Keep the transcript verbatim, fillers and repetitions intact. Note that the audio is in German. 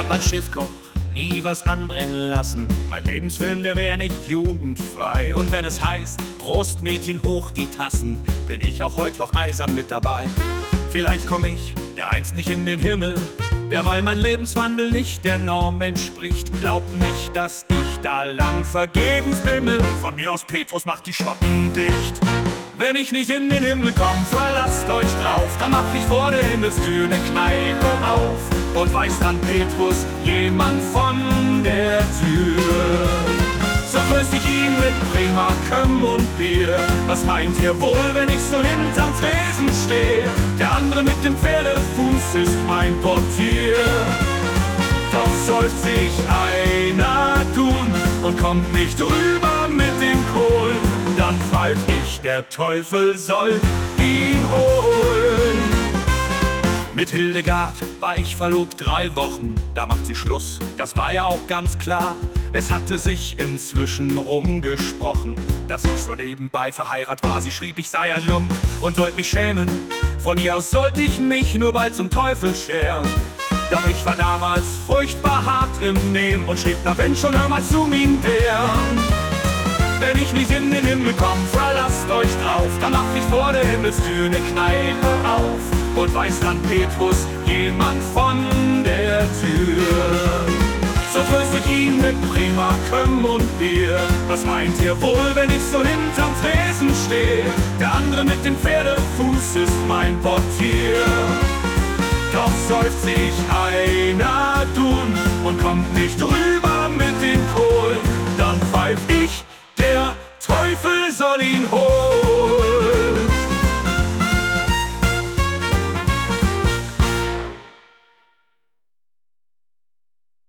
Als Schiffkoch nie was anbrennen lassen. Mein Lebensfilm, der wär nicht jugendfrei. Und wenn es heißt, Prost Mädchen, hoch die Tassen, bin ich auch heute noch eisern mit dabei. Vielleicht komm ich dereinst nicht in den Himmel, wer weil mein Lebenswandel nicht der Norm entspricht. Glaubt nicht, dass ich da lang vergebens bimmel. Von mir aus Petrus macht die Schotten dicht. Wenn ich nicht in den Himmel komm, verlasst euch drauf, dann mach ich vor der Himmelstür ne Kneipe auf und weist an Petrus jemand von der Tür. So grüß ich ihn mit Bremer Kömm und Bier. Was meint ihr wohl, wenn ich so hinterm Tresen steh? Der andere mit dem Pferdefuß ist mein Portier. Doch soll sich einer tun und kommt nicht rüber mit den Kohlen, dann pfeift ich, der Teufel soll ihn holen. Mit Hildegard war ich verlobt drei Wochen, da macht sie Schluss, das war ja auch ganz klar. Es hatte sich inzwischen rumgesprochen, dass ich so nebenbei verheiratet war. Sie schrieb, ich sei ein Lump und wollte mich schämen. Von ihr aus sollte ich mich nur bald zum Teufel scheren. Doch ich war damals furchtbar hart im Nehmen und schrieb, na wenn schon, hör mal zu, mein Bär. Wenn ich nicht in den Himmel komm, verlasst euch drauf, dann mach ich vor der Himmelstür ne Kneipe auf und weist an Petrus jemand von der Tür. So grüßt ich ihn mit Bremer Kömm und Bier. Was meint ihr wohl, wenn ich so hinterm Tresen steh? Der andere mit dem Pferdefuß ist mein Portier. Doch seufzt sich einer tun und kommt nicht rüber mit den Kohlen, dann pfeif ich, der Teufel soll ihn holen.